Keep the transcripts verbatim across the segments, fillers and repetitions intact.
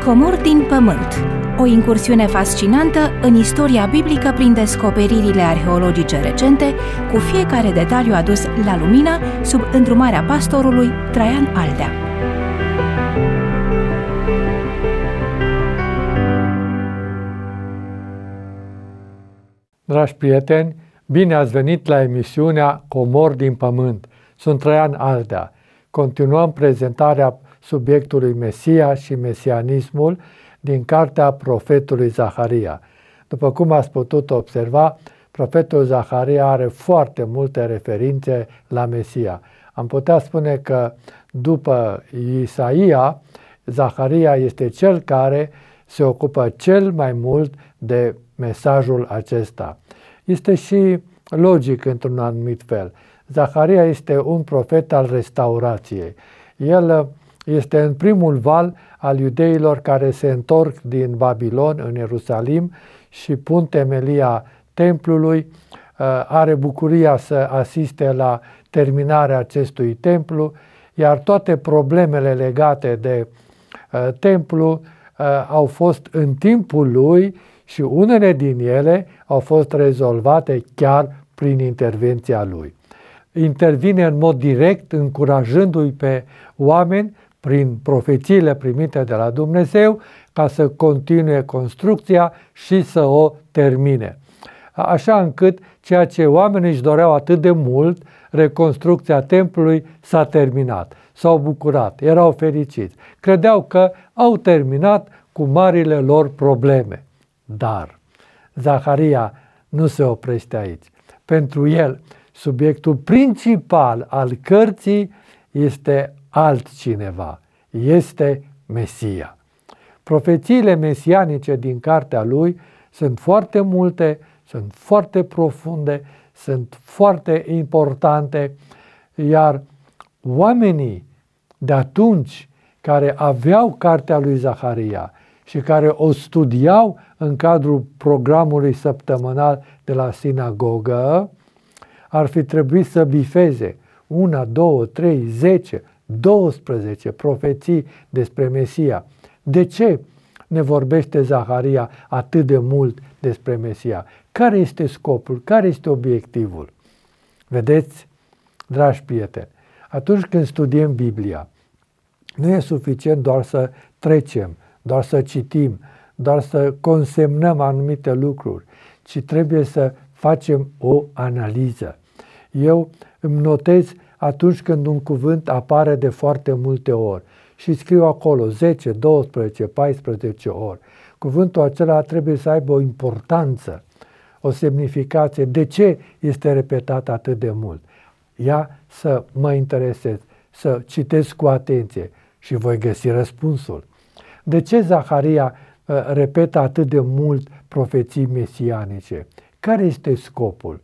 Comori din pământ. O incursiune fascinantă în istoria biblică prin descoperirile arheologice recente, cu fiecare detaliu adus la lumină sub îndrumarea pastorului Traian Aldea. Dragi prieteni, bine ați venit la emisiunea Comori din pământ. Sunt Traian Aldea. Continuăm prezentarea subiectului Mesia și mesianismul din cartea profetului Zaharia. După cum ați putut observa, profetul Zaharia are foarte multe referințe la Mesia. Am putea spune că după Isaia, Zaharia este cel care se ocupă cel mai mult de mesajul acesta. Este și logic într-un anumit fel. Zaharia este un profet al restaurației. El este în primul val al iudeilor care se întorc din Babilon în Ierusalim și pun temelia templului. Are bucuria să asiste la terminarea acestui templu, iar toate problemele legate de templu au fost în timpul lui și unele din ele au fost rezolvate chiar prin intervenția lui. Intervine în mod direct, încurajându-i pe oameni prin profețiile primite de la Dumnezeu ca să continue construcția și să o termine. Așa încât ceea ce oamenii își doreau atât de mult, reconstrucția templului, s-a terminat. S-au bucurat, erau fericiți. Credeau că au terminat cu marile lor probleme. Dar Zaharia nu se oprește aici. Pentru el, subiectul principal al cărții este altcineva. Este Mesia. Profețiile mesianice din cartea lui sunt foarte multe, sunt foarte profunde, sunt foarte importante, iar oamenii de atunci care aveau cartea lui Zaharia și care o studiau în cadrul programului săptămânal de la sinagogă, ar fi trebuit să bifeze una, două, trei, zece, douăsprezece profeții despre Mesia. De ce ne vorbește Zaharia atât de mult despre Mesia? Care este scopul? Care este obiectivul? Vedeți, dragi prieteni, atunci când studiem Biblia, nu e suficient doar să trecem, doar să citim, doar să consemnăm anumite lucruri, ci trebuie să facem o analiză. Eu îmi notez atunci când un cuvânt apare de foarte multe ori și scriu acolo zece, doisprezece, paisprezece ori. Cuvântul acela trebuie să aibă o importanță, o semnificație. De ce este repetat atât de mult? Ia să mă interesez, să citesc cu atenție și voi găsi răspunsul. De ce Zaharia uh, repetă atât de mult profeții mesianice? Care este scopul?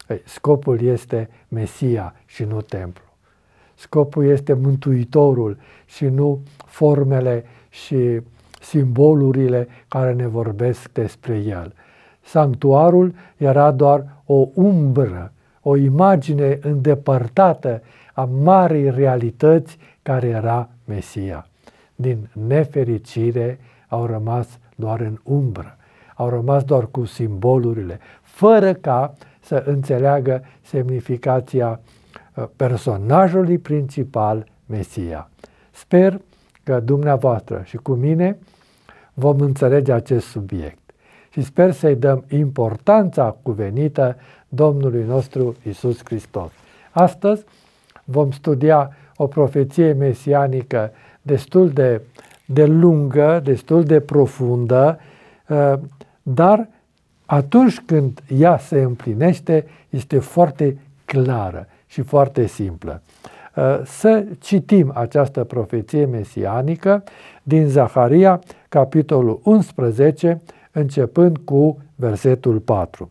Scopul este Mesia și nu templu. Scopul este Mântuitorul și nu formele și simbolurile care ne vorbesc despre el. Sanctuarul era doar o umbră, o imagine îndepărtată a marii realități care era Mesia. Din nefericire au rămas doar în umbră, au rămas doar cu simbolurile, fără ca să înțeleagă semnificația personajului principal, Mesia. Sper că dumneavoastră și cu mine vom înțelege acest subiect și sper să-i dăm importanța cuvenită Domnului nostru Iisus Hristos. Astăzi vom studia o profeție mesianică destul de, de lungă, destul de profundă, dar atunci când ea se împlinește, este foarte clară și foarte simplă. Să citim această profeție mesianică din Zaharia, capitolul unsprezece, începând cu versetul patru.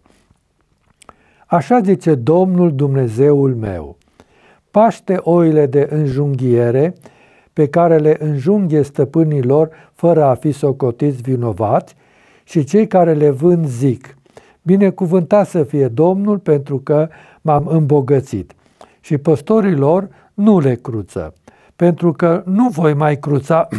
Așa zice Domnul Dumnezeul meu: paște oile de înjunghiere pe care le înjunghe stăpânii lor fără a fi socotiți vinovați, și cei care le vând zic: binecuvântat să fie Domnul pentru că m-am îmbogățit. Și păstorii lor nu le cruță, pentru că nu voi mai cruța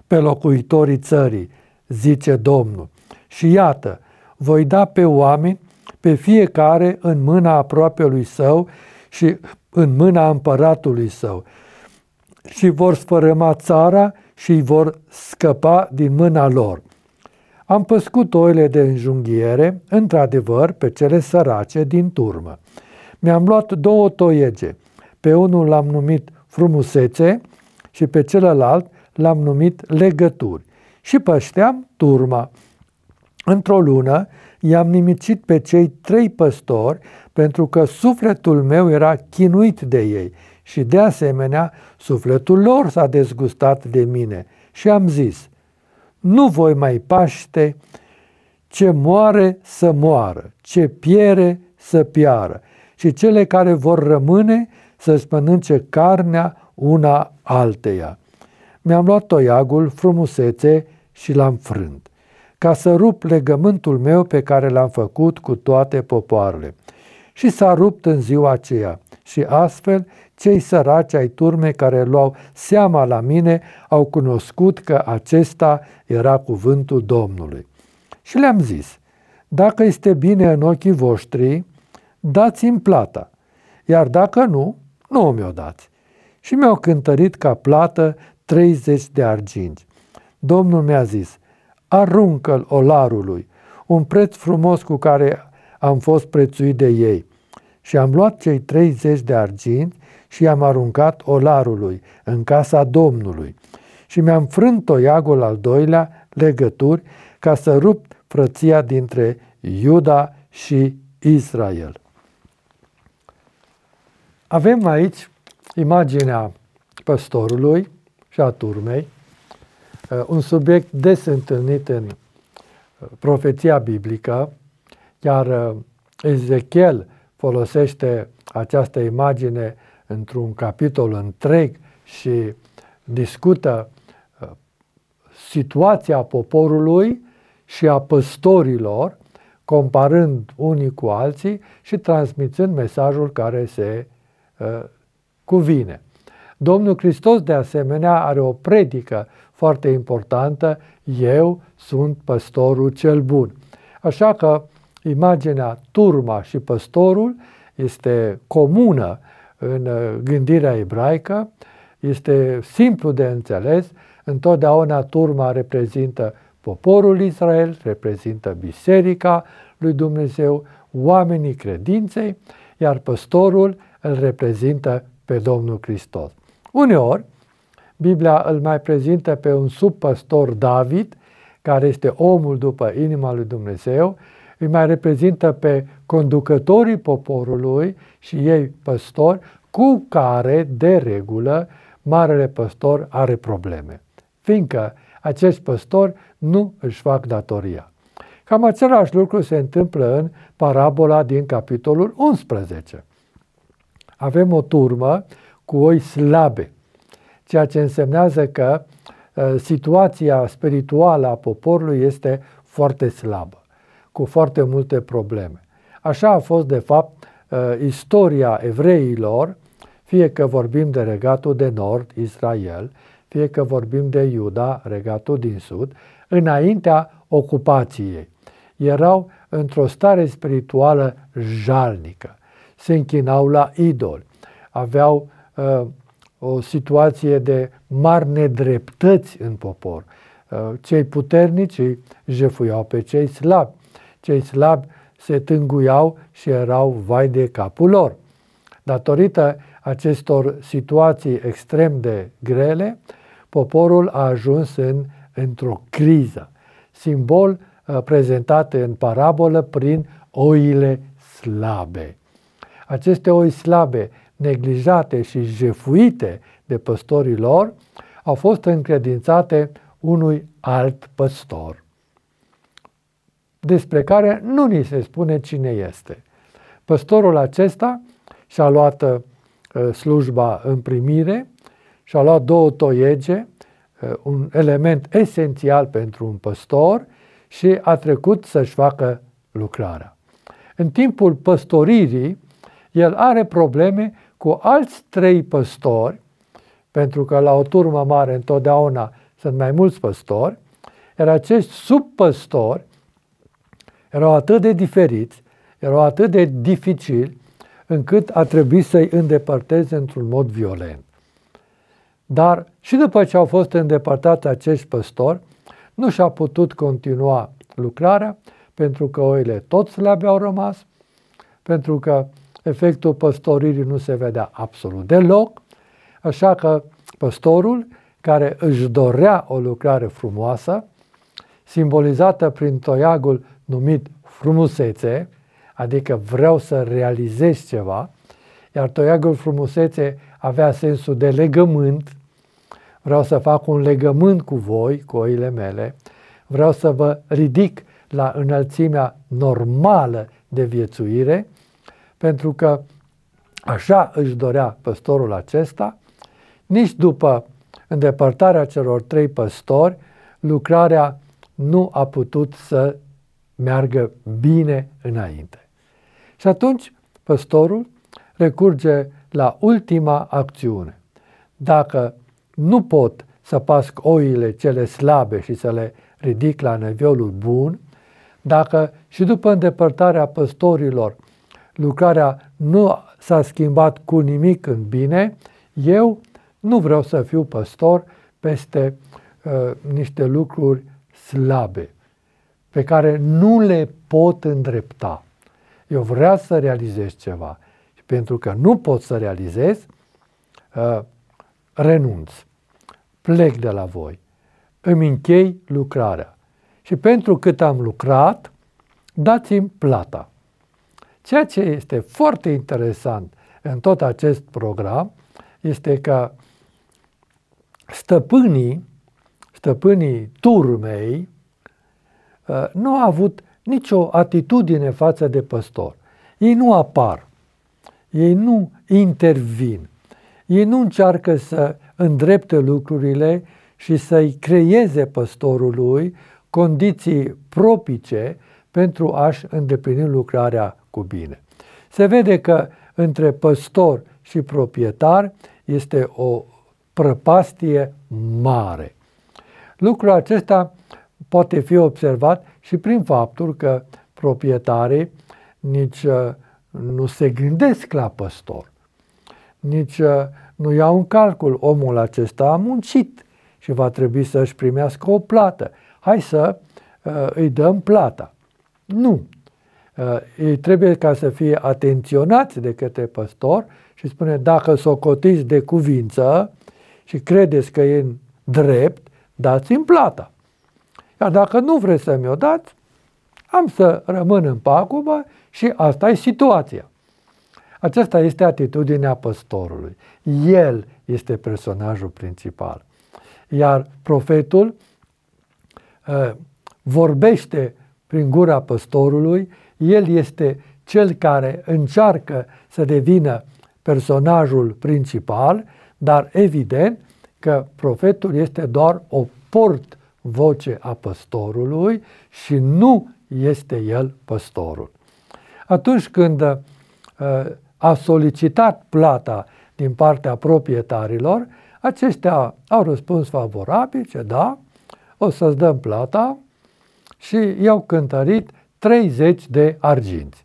pe locuitorii țării, zice Domnul. Și iată, voi da pe oameni, pe fiecare în mâna aproapelui său și în mâna împăratului său. Și vor sfărâma țara și îi vor scăpa din mâna lor. Am păscut oile de înjunghiere, într-adevăr, pe cele sărace din turmă. Mi-am luat două toiege. Pe unul l-am numit frumusețe și pe celălalt l-am numit legături. Și pășteam turma. Într-o lună i-am nimicit pe cei trei păstori, pentru că sufletul meu era chinuit de ei și de asemenea sufletul lor s-a dezgustat de mine. Și am zis, nu voi mai paște, ce moare să moară, ce piere să piară, și cele care vor rămâne să-și mănânce carnea una alteia. Mi-am luat toiagul, frumusețe, și l-am frânt, ca să rup legământul meu pe care l-am făcut cu toate popoarele. Și s-a rupt în ziua aceea. Și astfel, cei săraci ai turmei care luau seama la mine au cunoscut că acesta era cuvântul Domnului. Și le-am zis, dacă este bine în ochii voștri, dați-mi plata, iar dacă nu, nu mi-o dați. Și mi-au cântărit ca plată treizeci de arginți. Domnul mi-a zis, aruncă-l olarului, un preț frumos cu care am fost prețuit de ei. Și am luat cei treizeci de arginți și i-am aruncat olarului în casa Domnului. Și mi-am frânt toiagul al doilea, legături, ca să rup frăția dintre Iuda și Israel. Avem aici imaginea păstorului și a turmei, un subiect des întâlnit în profeția biblică, iar Ezechiel folosește această imagine într-un capitol întreg și discută situația poporului și a păstorilor, comparând unii cu alții și transmițând mesajul care se uh, cuvine. Domnul Hristos, de asemenea, are o predică foarte importantă, eu sunt păstorul cel bun. Așa că imaginea turma și păstorul este comună în gândirea ebraică, este simplu de înțeles, întotdeauna turma reprezintă poporul Israel, reprezintă biserica lui Dumnezeu, oamenii credinței, iar păstorul îl reprezintă pe Domnul Hristos. Uneori, Biblia îl mai prezintă pe un subpăstor David, care este omul după inima lui Dumnezeu, îi mai reprezintă pe conducătorii poporului și ei păstori, cu care, de regulă, marele păstor are probleme, fiindcă acești păstori nu își fac datoria. Cam același lucru se întâmplă în parabola din capitolul unsprezece. Avem o turmă cu oi slabe, ceea ce însemnează că uh, situația spirituală a poporului este foarte slabă, cu foarte multe probleme. Așa a fost, de fapt, uh, istoria evreilor, fie că vorbim de regatul de nord, Israel, fie că vorbim de Iuda, regatul din sud, înaintea ocupației. Erau într-o stare spirituală jalnică, se închinau la idoli, aveau uh, o situație de mari nedreptăți în popor. Uh, cei puternici jefuiau pe cei slabi, cei slabi se tânguiau și erau vai de capul lor. Datorită acestor situații extrem de grele, poporul a ajuns în, într-o criză, simbol uh, prezentat în parabolă prin oile slabe. Aceste oi slabe, neglijate și jefuite de păstorii lor, au fost încredințate unui alt păstor, despre care nu ni se spune cine este. Păstorul acesta și-a luat uh, slujba în primire, și-a luat două toiege, uh, un element esențial pentru un păstor, și a trecut să-și facă lucrarea. În timpul păstoririi, el are probleme cu alți trei păstori, pentru că la o turmă mare întotdeauna sunt mai mulți păstori, iar acești subpăstori erau atât de diferiți, erau atât de dificili, încât a trebuit să-i îndepărteze într-un mod violent. Dar și după ce au fost îndepărtați acești păstori, nu și-a putut continua lucrarea, pentru că oile tot slabe au rămas, pentru că efectul păstoririi nu se vedea absolut deloc, așa că păstorul, care își dorea o lucrare frumoasă, simbolizată prin toiagul numit frumusețe, adică vreau să realizez ceva, iar toiagul frumusețe avea sensul de legământ, vreau să fac un legământ cu voi, cu oile mele, vreau să vă ridic la înălțimea normală de viețuire, pentru că așa își dorea păstorul acesta. Nici după îndepărtarea celor trei păstori, lucrarea nu a putut să meargă bine înainte. Și atunci păstorul recurge la ultima acțiune. Dacă nu pot să pasc oile cele slabe și să le ridic la nivelul bun, dacă și după îndepărtarea păstorilor lucrarea nu s-a schimbat cu nimic în bine, eu nu vreau să fiu păstor peste uh, niște lucruri slabe, pe care nu le pot îndrepta. Eu vreau să realizez ceva și pentru că nu pot să realizez, uh, renunț, plec de la voi, îmi închei lucrarea și pentru cât am lucrat, dați-mi plata. Ceea ce este foarte interesant în tot acest program este că stăpânii, stăpânii turmei nu au avut nicio atitudine față de păstor. Ei nu apar, ei nu intervin, ei nu încearcă să îndrepte lucrurile și să-i creeze păstorului condiții propice pentru a-și îndeplini lucrarea cu bine. Se vede că între păstor și proprietar este o prăpastie mare. Lucrul acesta poate fi observat și prin faptul că proprietarii nici uh, nu se gândesc la păstor, nici uh, nu iau în calcul omul acesta a muncit și va trebui să-și primească o plată. Hai să uh, îi dăm plata. Nu. Uh, ei trebuie ca să fie atenționați de către păstor și spune, dacă socotiți de cuvință și credeți că e drept, dați-mi plata. Iar dacă nu vreți să mi-o dați, am să rămân în pagubă și asta e situația. Aceasta este atitudinea păstorului. El este personajul principal. Iar profetul uh, vorbește prin gura păstorului, el este cel care încearcă să devină personajul principal, dar evident că profetul este doar o port-voce a păstorului și nu este el păstorul. Atunci când uh, a solicitat plata din partea proprietarilor, aceștia au răspuns favorabil, ce da, o să-ți dăm plata, și i-au cântărit treizeci de arginți.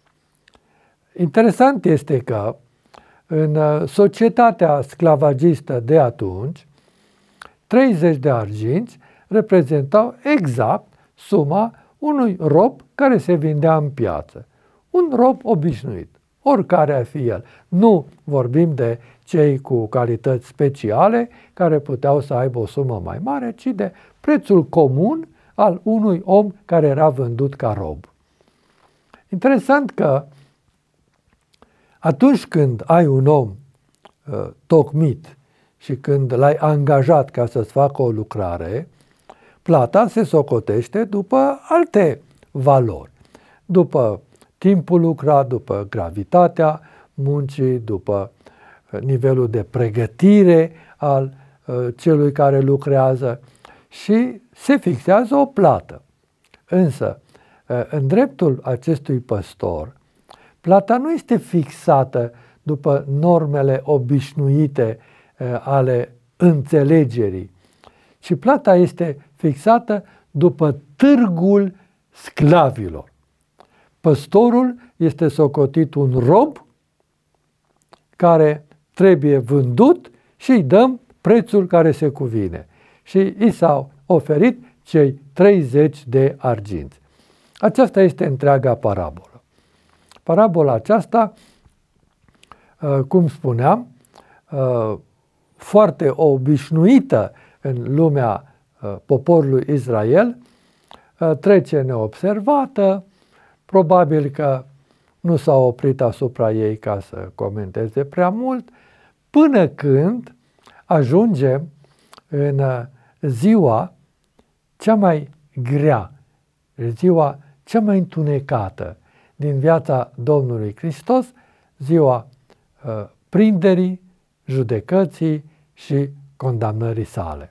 Interesant este că în societatea sclavagistă de atunci, treizeci de arginți reprezentau exact suma unui rob care se vindea în piață. Un rob obișnuit, oricare ar fi el. Nu vorbim de cei cu calități speciale care puteau să aibă o sumă mai mare, ci de prețul comun al unui om care era vândut ca rob. Interesant că atunci când ai un om uh, tocmit și când l-ai angajat ca să-ți facă o lucrare, plata se socotește după alte valori, după timpul lucrat, după gravitatea muncii, după nivelul de pregătire al uh, celui care lucrează și se fixează o plată. Însă, uh, în dreptul acestui păstor, plata nu este fixată după normele obișnuite uh, ale înțelegerii, Și plata este fixată după târgul sclavilor. Păstorul este socotit un rob care trebuie vândut și îi dăm prețul care se cuvine. Și i s-au oferit cei treizeci de arginți. Aceasta este întreaga parabolă. Parabola aceasta, cum spuneam, foarte obișnuită în lumea poporului Israel, trece neobservată, probabil că nu s-a oprit asupra ei ca să comenteze prea mult, până când ajungem în ziua cea mai grea, ziua cea mai întunecată din viața Domnului Hristos, ziua uh, prinderii, judecății și condamnării sale.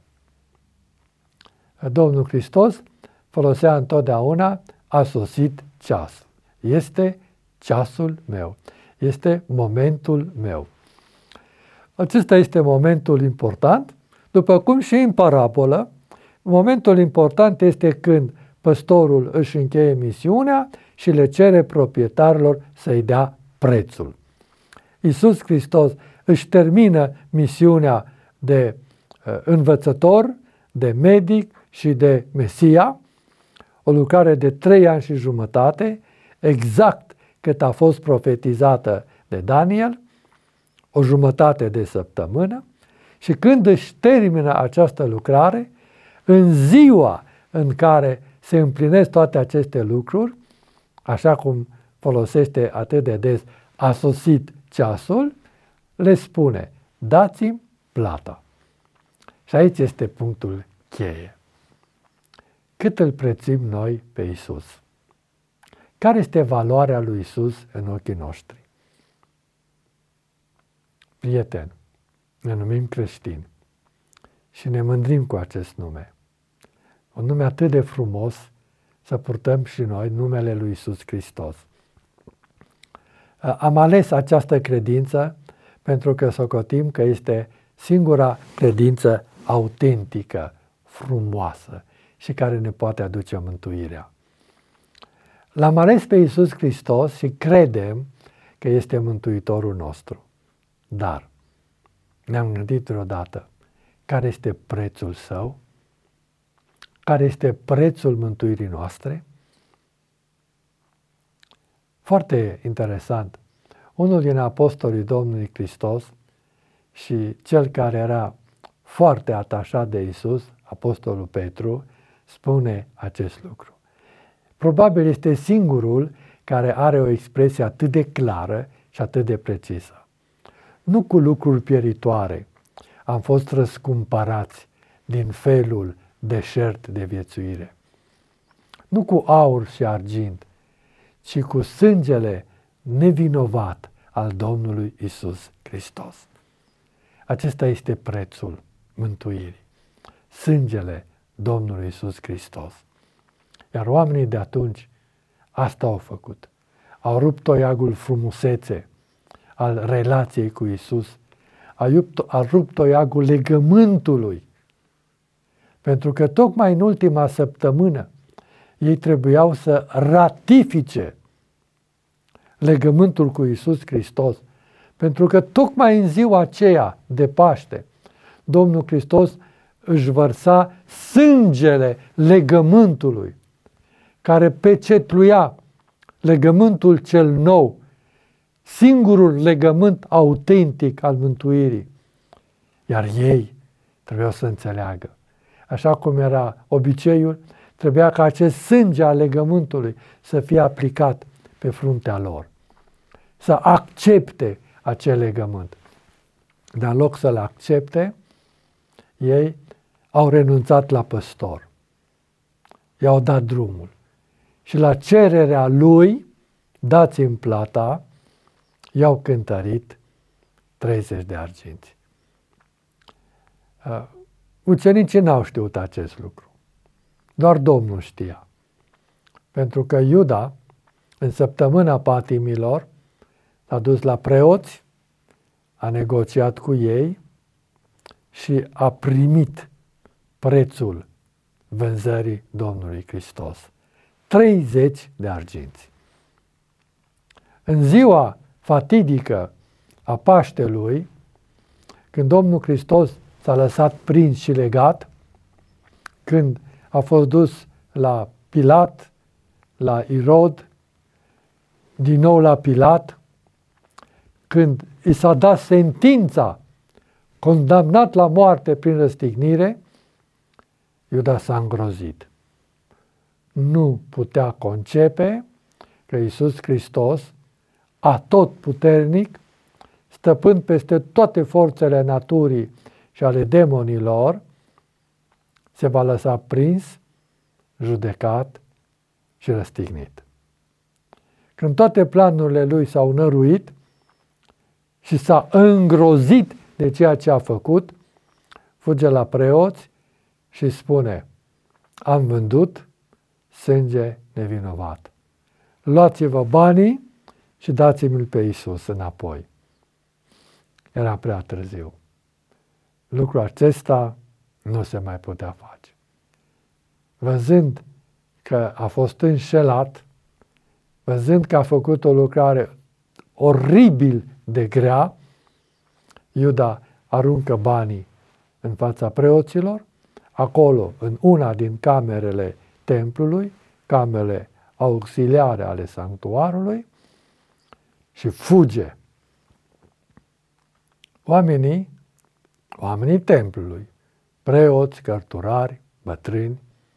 Domnul Hristos folosea întotdeauna: a sosit ceasul. Este ceasul meu. Este momentul meu. Acesta este momentul important, după cum și în parabolă, momentul important este când păstorul își încheie misiunea și le cere proprietarilor să-i dea prețul. Iisus Hristos își termină misiunea de uh, învățător, de medic și de Mesia, o lucrare de trei ani și jumătate, exact cât a fost profetizată de Daniel, o jumătate de săptămână, și când își termină această lucrare, în ziua în care se împlinesc toate aceste lucruri, așa cum folosește atât de des: a sosit ceasul, le spune: dați-mi plata. Și aici este punctul cheie. Cât îl prețuim noi pe Iisus? Care este valoarea lui Iisus în ochii noștri? Prieten, ne numim creștini și ne mândrim cu acest nume. Un nume atât de frumos, să purtăm și noi numele lui Iisus Hristos. Am ales această credință pentru că socotim că este singura credință autentică, frumoasă și care ne poate aduce mântuirea. L-am ales pe Iisus Hristos și credem că este Mântuitorul nostru. Dar ne-am gândit vreodată care este prețul său? Care este prețul mântuirii noastre? Foarte interesant. Unul din apostolii Domnului Hristos și cel care era foarte atașat de Iisus, apostolul Petru, spune acest lucru. Probabil este singurul care are o expresie atât de clară și atât de precisă. Nu cu lucruri pieritoare am fost răscumpărați din felul deșert de viețuire. Nu cu aur și argint, ci cu sângele nevinovat al Domnului Iisus Hristos. Acesta este prețul mântuirii. Sângele Domnului Iisus Hristos. Iar oamenii de atunci asta au făcut. Au rupt toiagul frumusețe al relației cu Iisus. Au rupt toiagul legământului. Pentru că tocmai în ultima săptămână ei trebuiau să ratifice legământul cu Iisus Hristos. Pentru că tocmai în ziua aceea de Paște, Domnul Hristos își vărsa sângele legământului, care pecetluia legământul cel nou, singurul legământ autentic al mântuirii. Iar ei trebuiau să înțeleagă. Așa cum era obiceiul, trebuia ca acest sânge al legământului să fie aplicat pe fruntea lor, să accepte acel legământ. Dar în loc să-l accepte, ei au renunțat la păstor. I-au dat drumul. Și la cererea lui, dați-mi plata, i-au cântărit treizeci de arginți. Uh, ucenicii n-au știut acest lucru. Doar Domnul știa. Pentru că Iuda, în săptămâna patimilor, s-a dus la preoți, a negociat cu ei și a primit prețul vânzării Domnului Hristos. treizeci de arginți. În ziua fatidică a Paștelui, când Domnul Hristos s-a lăsat prins și legat, când a fost dus la Pilat, la Irod, din nou la Pilat, când i s-a dat sentința, condamnat la moarte prin răstignire, Iuda s-a îngrozit. Nu putea concepe că Iisus Hristos, atotputernic, stăpând peste toate forțele naturii și ale demonilor, se va lăsa prins, judecat și răstignit. Când toate planurile lui s-au năruit și s-a îngrozit de ceea ce a făcut, fuge la preoți și spune: am vândut sânge nevinovat. Luați-vă banii și dați-mi-l pe Iisus înapoi. Era prea târziu. Lucrul acesta nu se mai putea face. Văzând că a fost înșelat, văzând că a făcut o lucrare oribil de grea, Iuda aruncă banii în fața preoților, acolo, în una din camerele templului, camerele auxiliare ale sanctuarului, și fuge. Oamenii, oamenii templului, preoți, cărturari, bătrâni,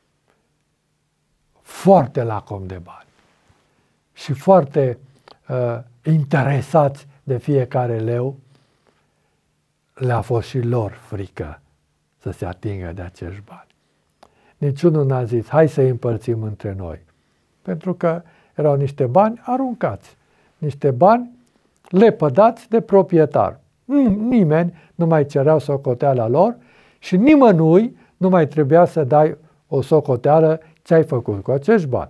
foarte lacom de bani și foarte uh, interesați de fiecare leu, le-a fost și lor frică să se atingă de acești bani. Niciunul n-a zis: hai să îi împărțim între noi. Pentru că erau niște bani aruncați, niște bani lepădați de proprietar. Nimeni nu mai cerea socoteala lor și nimănui nu mai trebuia să dai o socoteală ce ai făcut cu acești bani.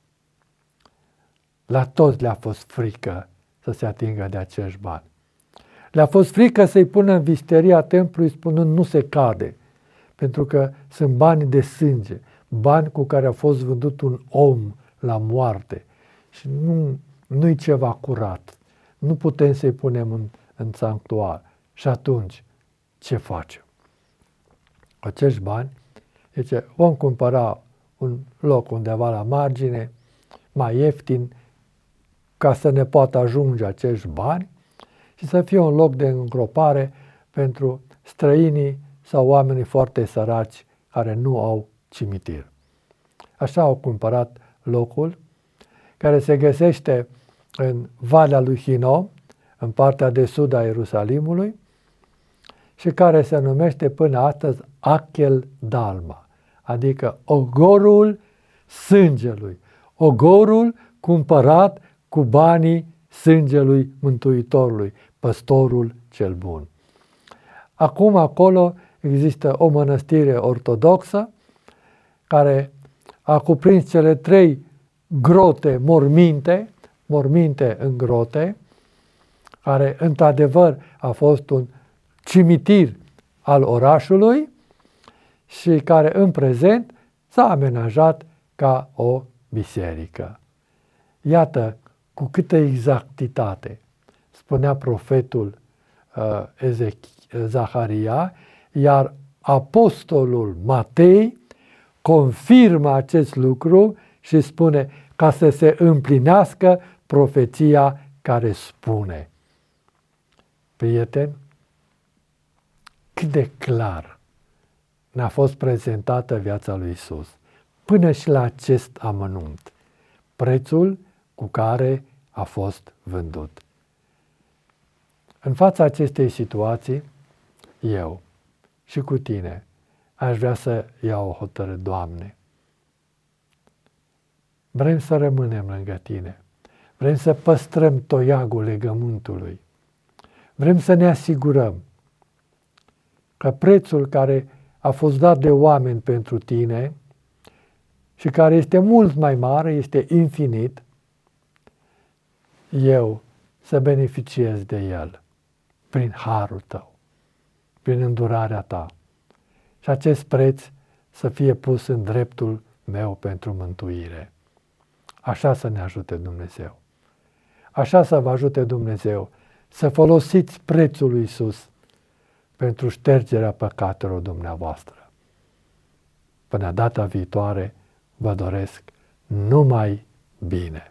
La toți le-a fost frică să se atingă de acești bani. Le-a fost frică să-i pună în visteria templului spunând: nu se cade, pentru că sunt bani de sânge, bani cu care a fost vândut un om la moarte și nu, nu-i ceva curat. Nu putem să-i punem în, în sanctuar. Și atunci, ce facem? Cu acești bani, zice, vom cumpăra un loc undeva la margine, mai ieftin, ca să ne poată ajunge acești bani și să fie un loc de îngropare pentru străinii sau oamenii foarte săraci care nu au cimitir. Așa au cumpărat locul, care se găsește în Valea lui Hinom, în partea de sud a Ierusalimului, și care se numește până astăzi Achel Dalma, adică ogorul sângelui, ogorul cumpărat cu banii sângelui Mântuitorului, păstorul cel bun. Acum acolo există o mănăstire ortodoxă care a cuprins cele trei grote morminte, morminte în grote, care într-adevăr a fost un cimitir al orașului și care în prezent s-a amenajat ca o biserică. Iată cu câtă exactitate spunea profetul uh, Ezech- Zaharia, iar apostolul Matei confirmă acest lucru și spune: ca să se împlinească profeția care spune. Prieteni, cât de clar ne-a fost prezentată viața lui Isus, până și la acest amănunt, prețul cu care a fost vândut. În fața acestei situații, eu și cu tine aș vrea să iau o hotărâre: Doamne, vrem să rămânem lângă Tine, vrem să păstrăm toiagul legământului, vrem să ne asigurăm că prețul care a fost dat de oameni pentru Tine și care este mult mai mare, este infinit, eu să beneficiez de el prin harul Tău, prin îndurarea Ta. Și acest preț să fie pus în dreptul meu pentru mântuire. Așa să ne ajute Dumnezeu. Așa să vă ajute Dumnezeu să folosiți prețul lui Iisus pentru ștergerea păcatelor dumneavoastră. Până data viitoare, vă doresc numai bine.